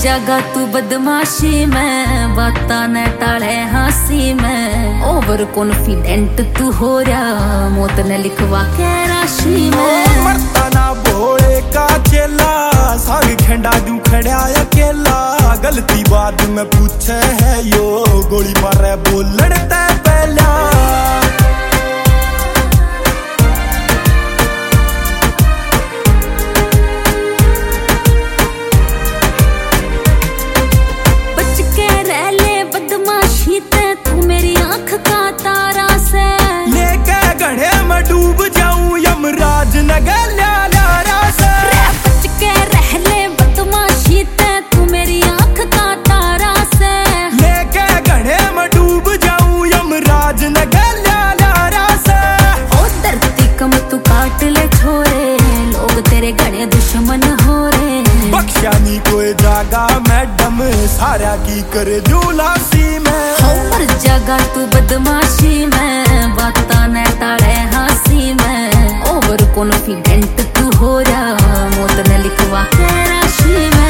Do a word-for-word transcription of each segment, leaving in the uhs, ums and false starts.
जागा तू बदमाशी में, बाता न टाले हंसी में। ओवर कॉन्फिडेंट तू हो रहा, मौत ने लिखवा के राशि में। मरता ना भोले का चेला, साग खेंडा दू खड़ा अकेला। गलती बाद में पूछे है यो, गोली मारे बोलने ते पहला। दुश्मन हो रे बख्शा नी कोई जागा मैडम, सारा की करे जुलासी में। हर जगह तू बदमाशी में, बाता न टाले हंसी में। ओवर कॉन्फिडेंट तू हो रहा, मौत ने लिखवा के राशि में।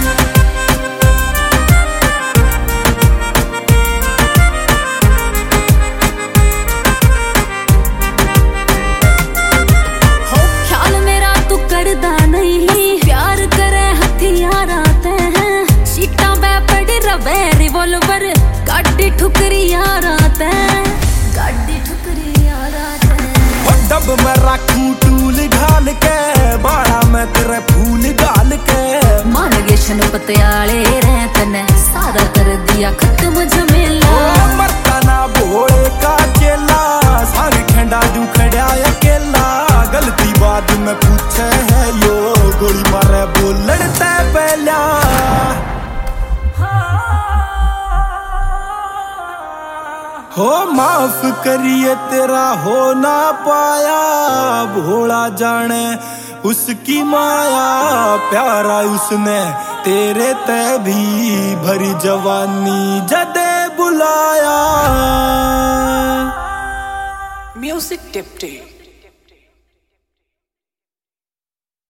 रिवॉल्वर गाड़ी ठुकरी यार आते हैं, गाड़ी ठुकरी यार आते हैं। डब में रखूं टूल घाल के, बाड़ा में तेरे फूल गाल के। मान गए शन पतियाले रहते ने, सारा कर दिया खत्म झमेला। मरता ना भोले का चेला, साग खेंडा दू खड़ा अकेला। गलती बाद में पूछे है यो, गोली मारे बोलने ते पहला। हो माफ करिए तेरा हो ना पाया, भोला जाने उसकी माया। प्यारा उसने तेरे ते भी भरी जवानी जदे बुलाया। म्यूजिक टिप्टी।